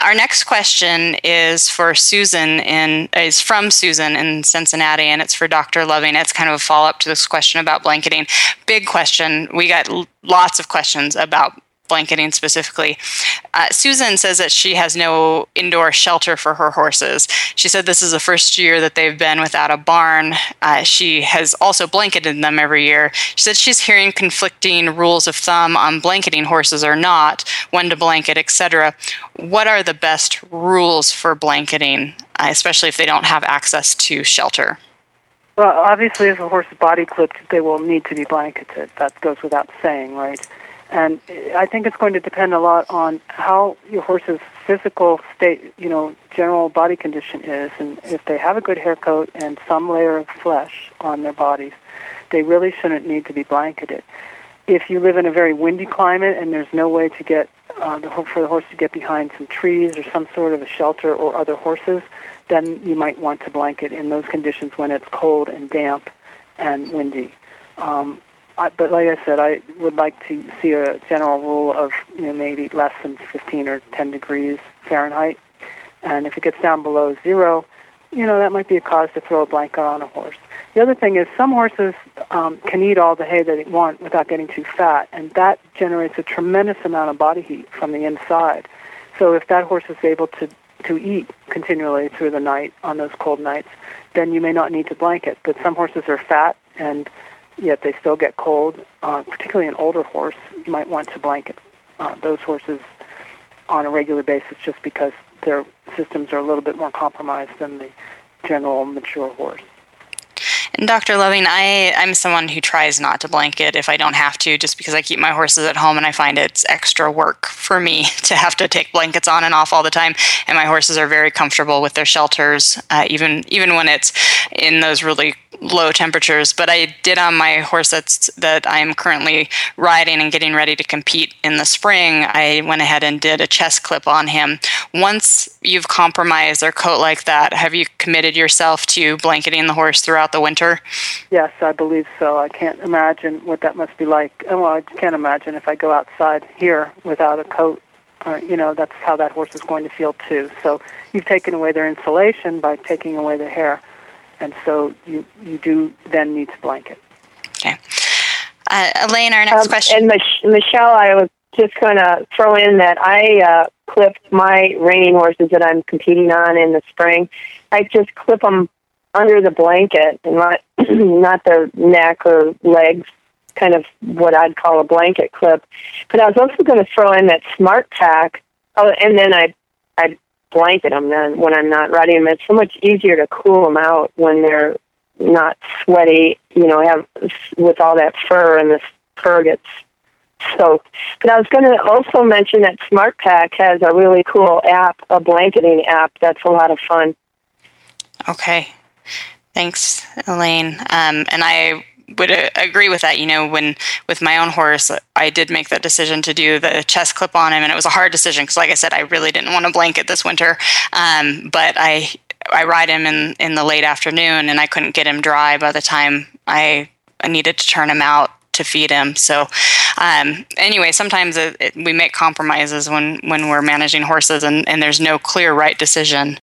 Our next question is from Susan in Cincinnati, and it's for Dr. Loving. It's kind of a follow-up to this question about blanketing. Big question. We got lots of questions about blanketing specifically. Susan says that she has no indoor shelter for her horses. She said this is the first year that they've been without a barn. She has also blanketed them every year. She said she's hearing conflicting rules of thumb on blanketing horses or not, when to blanket, etc. What are the best rules for blanketing, especially if they don't have access to shelter? Well, obviously, if a horse is body clipped, they will need to be blanketed. That goes without saying, right? And I think it's going to depend a lot on how your horse's physical state, general body condition is. And if they have a good hair coat and some layer of flesh on their bodies, they really shouldn't need to be blanketed. If you live in a very windy climate and there's no way to get for the horse to get behind some trees or some sort of a shelter or other horses, then you might want to blanket in those conditions when it's cold and damp and windy. But like I said, I would like to see a general rule of maybe less than 15 or 10 degrees Fahrenheit. And if it gets down below zero, that might be a cause to throw a blanket on a horse. The other thing is some horses can eat all the hay that they want without getting too fat, and that generates a tremendous amount of body heat from the inside. So if that horse is able to eat continually through the night on those cold nights, then you may not need to blanket. But some horses are fat and yet they still get cold, particularly an older horse. You might want to blanket those horses on a regular basis just because their systems are a little bit more compromised than the general mature horse. And Dr. Loving, I'm someone who tries not to blanket if I don't have to, just because I keep my horses at home and I find it's extra work for me to have to take blankets on and off all the time. And my horses are very comfortable with their shelters, even when it's in those really low temperatures. But I did on my horse that I'm currently riding and getting ready to compete in the spring, I went ahead and did a chest clip on him. Once you've compromised their coat like that, have you committed yourself to blanketing the horse throughout the winter? Yes, I believe so. I can't imagine what that must be like. Well, I can't imagine if I go outside here without a coat. That's how that horse is going to feel too. So you've taken away their insulation by taking away the hair. And so you do then need to blanket. Okay. Elaine, our next question. And Michelle, I was just going to throw in that I clipped my reining horses that I'm competing on in the spring. I just clip them under the blanket and not their neck or legs, kind of what I'd call a blanket clip. But I was also going to throw in that Smart Pack, and then I blanket them then when I'm not riding them. It's so much easier to cool them out when they're not sweaty, with all that fur, and the fur gets soaked. But I was going to also mention that Smart Pack has a really cool app, a blanketing app that's a lot of fun. Okay. Thanks, Elaine. And I would agree with that. With my own horse, I did make that decision to do the chest clip on him, and it was a hard decision because, like I said, I really didn't want to blanket this winter. But I ride him in the late afternoon, and I couldn't get him dry by the time I needed to turn him out to feed him. So anyway, sometimes we make compromises when we're managing horses, and there's no clear right decision.